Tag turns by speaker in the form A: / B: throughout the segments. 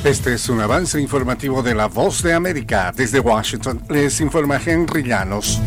A: Este es un avance informativo de La Voz de América. Desde Washington les informa Henry Llanos.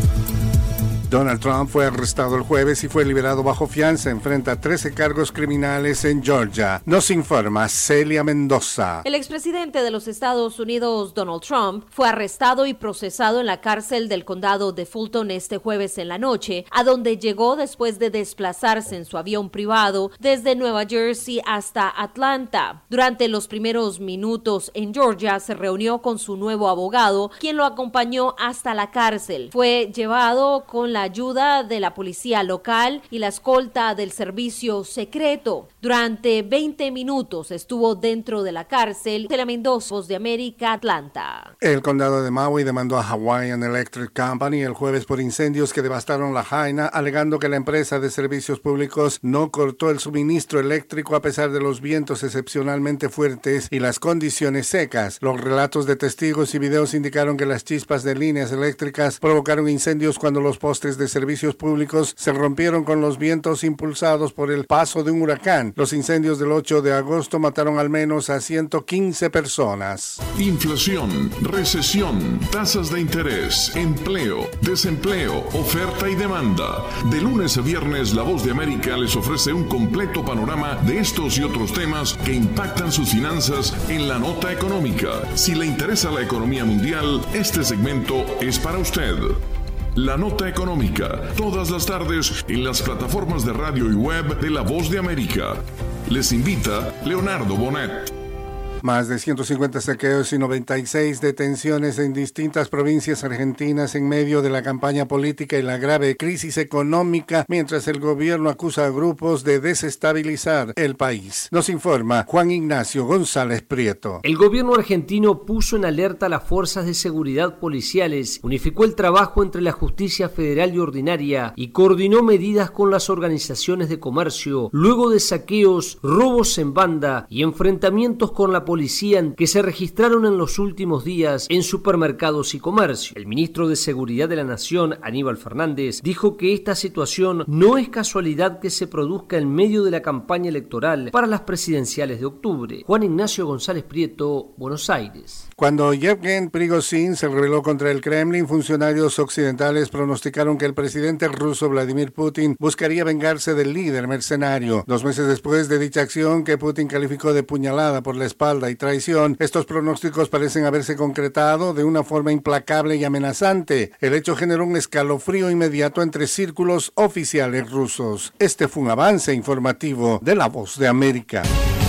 A: Donald Trump fue arrestado el jueves y fue liberado bajo fianza. Enfrenta 13 cargos criminales en Georgia. Nos informa Celia Mendoza.
B: El expresidente de los Estados Unidos, Donald Trump, fue arrestado y procesado en la cárcel del condado de Fulton este jueves en la noche, a donde llegó después de desplazarse en su avión privado desde Nueva Jersey hasta Atlanta. Durante los primeros minutos en Georgia se reunió con su nuevo abogado, quien lo acompañó hasta la cárcel. Fue llevado con la ayuda de la policía local y la escolta del servicio secreto. Durante 20 minutos estuvo dentro de la cárcel. Celia Mendoza, Voz de América, Atlanta.
A: El condado de Maui demandó a Hawaiian Electric Company el jueves por incendios que devastaron Lahaina, alegando que la empresa de servicios públicos no cortó el suministro eléctrico a pesar de los vientos excepcionalmente fuertes y las condiciones secas. Los relatos de testigos y videos indicaron que las chispas de líneas eléctricas provocaron incendios cuando los postes de servicios públicos se rompieron con los vientos impulsados por el paso de un huracán. Los incendios del 8 de agosto mataron al menos a 115 personas.
C: Inflación, recesión, tasas de interés, empleo, desempleo, oferta y demanda. De lunes a viernes, La Voz de América les ofrece un completo panorama de estos y otros temas que impactan sus finanzas en la nota económica. Si le interesa la economía mundial, este segmento es para usted. La Nota Económica, todas las tardes en las plataformas de radio y web de La Voz de América. Les invita Leonardo Bonet.
A: Más de 150 saqueos y 96 detenciones en distintas provincias argentinas en medio de la campaña política y la grave crisis económica, mientras el gobierno acusa a grupos de desestabilizar el país. Nos informa Juan Ignacio González Prieto.
D: El gobierno argentino puso en alerta a las fuerzas de seguridad policiales, unificó el trabajo entre la justicia federal y ordinaria y coordinó medidas con las organizaciones de comercio, luego de saqueos, robos en banda y enfrentamientos con la policía que se registraron en los últimos días en supermercados y comercio. El ministro de Seguridad de la Nación, Aníbal Fernández, dijo que esta situación no es casualidad que se produzca en medio de la campaña electoral para las presidenciales de octubre. Juan Ignacio González Prieto, Buenos Aires.
A: Cuando Yevgeny Prigozhin se rebeló contra el Kremlin, funcionarios occidentales pronosticaron que el presidente ruso Vladimir Putin buscaría vengarse del líder mercenario. 2 meses después de dicha acción, que Putin calificó de puñalada por la espalda y traición, estos pronósticos parecen haberse concretado de una forma implacable y amenazante. El hecho generó un escalofrío inmediato entre círculos oficiales rusos. Este fue un avance informativo de La Voz de América.